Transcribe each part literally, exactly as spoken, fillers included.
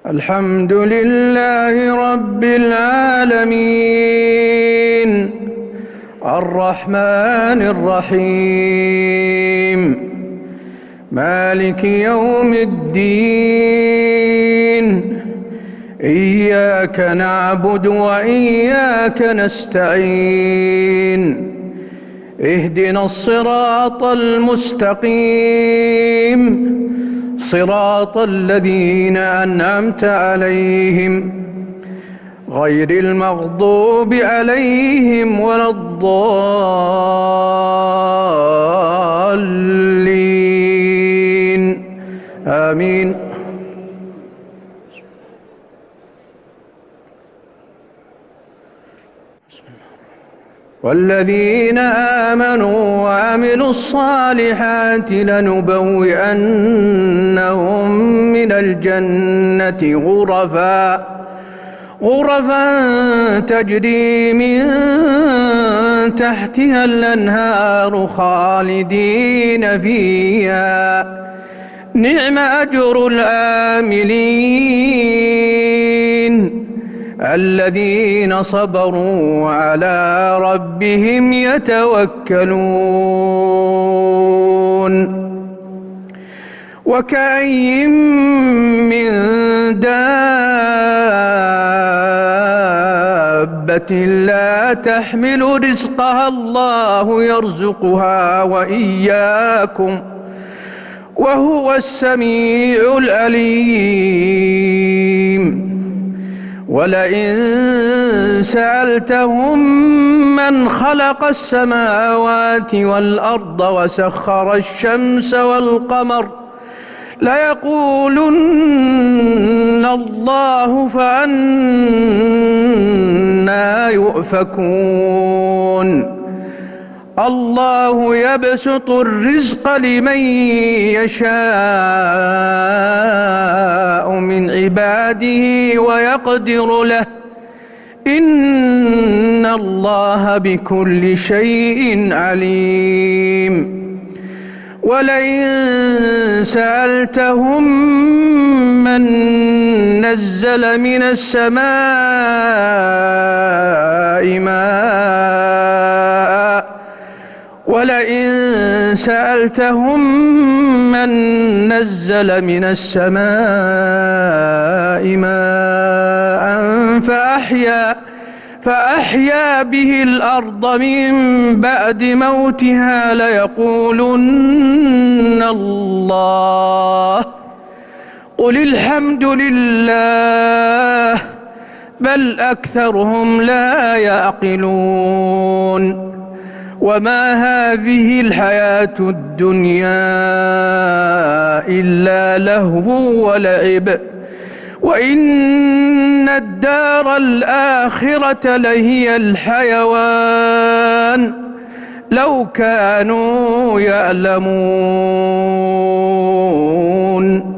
الحمد لله رب العالمين الرحمن الرحيم مالك يوم الدين إياك نعبد وإياك نستعين اهدنا الصراط المستقيم صراط الذين أنعمت عليهم غير المغضوب عليهم ولا الضالين آمين. والذين آمنوا وعملوا الصالحات لنبوئنهم من الجنة غرفا غرفا تجري من تحتها الأنهار خالدين فيها نعم أجر العاملين الذين صبروا على ربهم يتوكلون. وكأي من دابة لا تحمل رزقها الله يرزقها وإياكم وهو السميع العليم. ولئن سألتهم من خلق السماوات والأرض وسخر الشمس والقمر ليقولن الله فأنى يؤفكون. الله يبسط الرزق لمن يشاء من عباده ويقدر له إن الله بكل شيء عليم. ولئن سألتهم من نزل من السماء ماء ولئن سألتهم من نزل من السماء ماء فأحيا فأحيا به الأرض من بعد موتها ليقولن الله قل الحمد لله بل أكثرهم لا يعقلون. وما هذه الحياة الدنيا إلا لهو ولعب وإن الدار الآخرة لهي الحيوان لو كانوا يعلمون.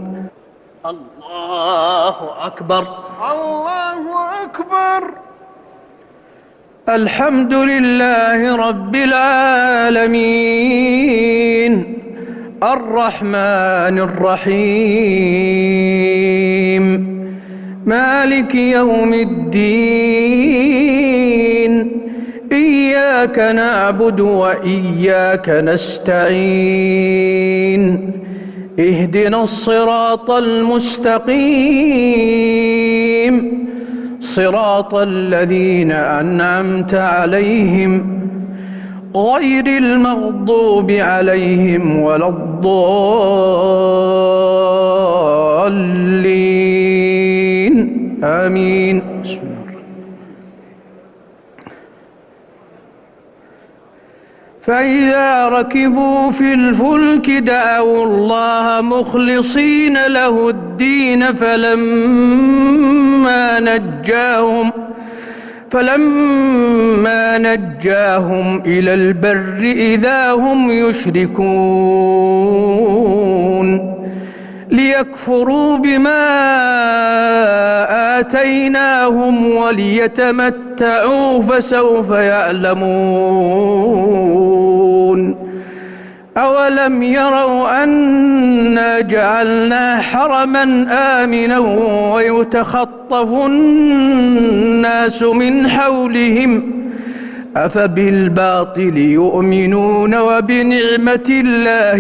الله أكبر الله أكبر. الحمد لله رب العالمين الرحمن الرحيم مالك يوم الدين إياك نعبد وإياك نستعين اهدنا الصراط المستقيم صراط الذين أنعمت عليهم غير المغضوب عليهم ولا الضالين آمين. فإذا ركبوا في الفلك دعوا الله مخلصين له الدين فلما نجاهم فلما نجاهم إلى البر إذا هم يشركون ليكفروا بما آتيناهم وليتمتعوا فسوف يعلمون. أولم يروا أنا جعلنا حرما آمنا ويتخطف الناس من حولهم أفبالباطل يؤمنون وبنعمة الله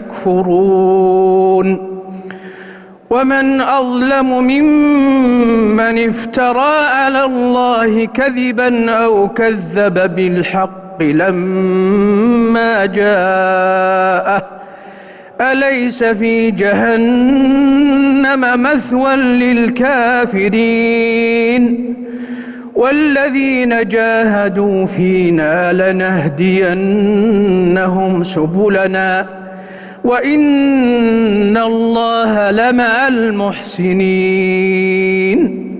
يكفرون ومن أظلم ممن افترى على الله كذبا أو كذب بالحق لما جاءه أليس في جهنم مثوى للكافرين والذين جاهدوا فينا لنهدينهم سبلنا وإن الله لمع المحسنين